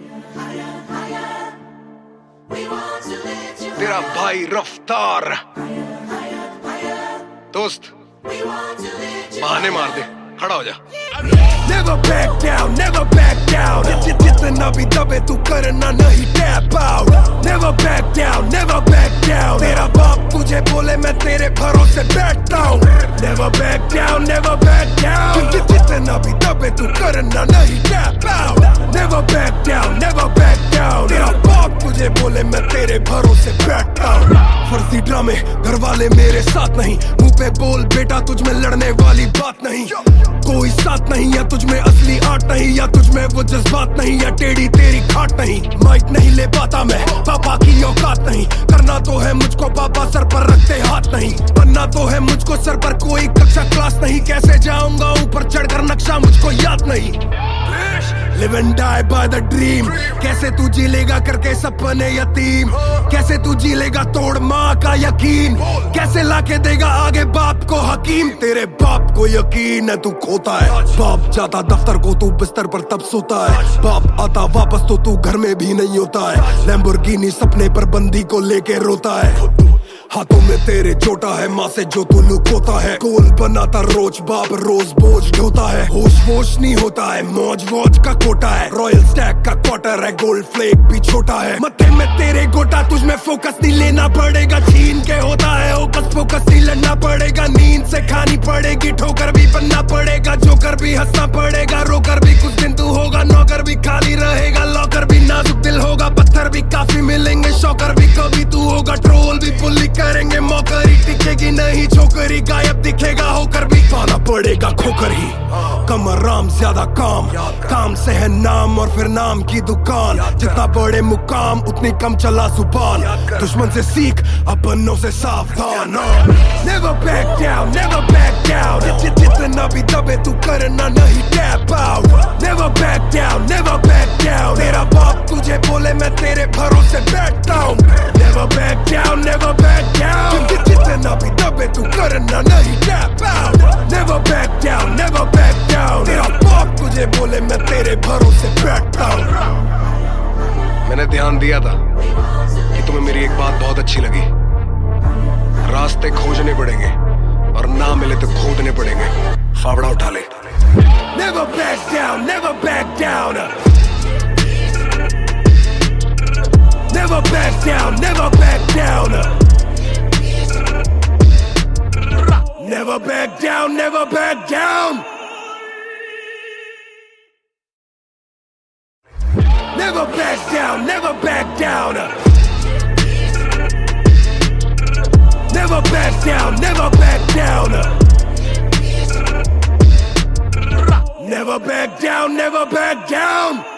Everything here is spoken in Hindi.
तेरा भाई रफ्तार। दोस्त बहाने मार दे, खड़ा हो जा। Never back down, never back down. जितना भी दबे तू करना नहीं tap out. Never back down, never back down. तेरा बाप तुझे बोले मैं तेरे भरोसे बैठता हूँ। Never back down, never back down. जितना भी दबे तू करना नहीं tap out. Never back down, never back down. तेरा बाप तुझे बोले मैं तेरे भरोसे बैठता हूँ। फर्जी ड्रामे घर वाले मेरे साथ नहीं, मुंह पे बोल बेटा तुझ में लड़ने वाली बात नहीं। कोई साथ नहीं, या तुझ में असली आर्ट नहीं, या तुझ में वो जज्बात नहीं, या टेढ़ी तेरी खाट नहीं। माइक नहीं ले पाता मैं, पापा की औकात नहीं। करना तो है मुझको पापा, सर पर रखते हाथ नहीं। बनना तो है मुझको, सर पर कोई कक्षा क्लास नहीं। कैसे जाऊंगा ऊपर चढ़कर नक्शा मुझको याद नहीं। Live and die by the dream. कैसे तू जी लेगा करके सपने यतीम? कैसे तू जी लेगा तोड़ माँ का यकीन? कैसे लाके देगा आगे बाप को हकीम? तेरे बाप को यकीन है तू खोता है। बाप जाता दफ्तर को तू बिस्तर पर तब सोता है। बाप आता वापस तो तू घर में भी नहीं होता है। लैम्बोर्गिनी सपने पर बंदी को लेके रोता है। हाथों में तेरे छोटा है, माँ से जो तू लुकोता है। गोल बनाता रोज बाप रोज बोझ ढोता है। होश वोश नहीं होता है, मौज वोज का कोटा है। रॉयल स्टैक का क्वार्टर है, गोल्ड फ्लेक भी छोटा है। मत्थे में तेरे गोटा, तुझ में फोकस नहीं लेना पड़ेगा। छीन के होता है ओकस फोकस नहीं लड़ना पड़ेगा। नींद से खानी पड़ेगी, ठोकर भी बनना पड़ेगा। जोकर भी हंसना पड़ेगा, रोकर भी कुछ दिन तू होगा। नौकर भी खाली रहेगा, लॉकर भी नाजुक दिल होगा। पत्थर भी काफी मिलेंगे, शौकर भी कभी तू होगा। ट्रोल भी पुल्ली करेंगे, मौकरी टिकेगी नहीं। छोकरी गायब दिखेगा, होकर भी पाना पड़ेगा खोकर ही। कम आराम ज्यादा काम, काम से है नाम और फिर नाम की दुकान। जितना बड़े मुकाम उतनी कम चला जुबान। दुश्मन से सीख, अपनों से सावधान। Never back down, never back down. जितना भी दबे तू करना नहीं tap out. Never back down, never back down. तेरा बाप तुझे बोले मैं तेरे भरोसे बैठता हूँ। Never back down, never back down. जितना भी दबे तू करना नहीं tap out. Never back down, never back down. तेरा बाप तुझे बोले मैं तेरे भरोसे बैठता हूँ। मैंने ध्यान दिया था कि तुम्हें मेरी एक बात बहुत अच्छी लगी। रास्ते खोजने पड़ेंगे और ना मिले तो खोदने पड़ेंगे। फावड़ा उठा ले। Never back down, never back down. Never back down, never back down. Never back down, never back down. Never back down, never back down. Never back down, never back down. Never back down, never back down.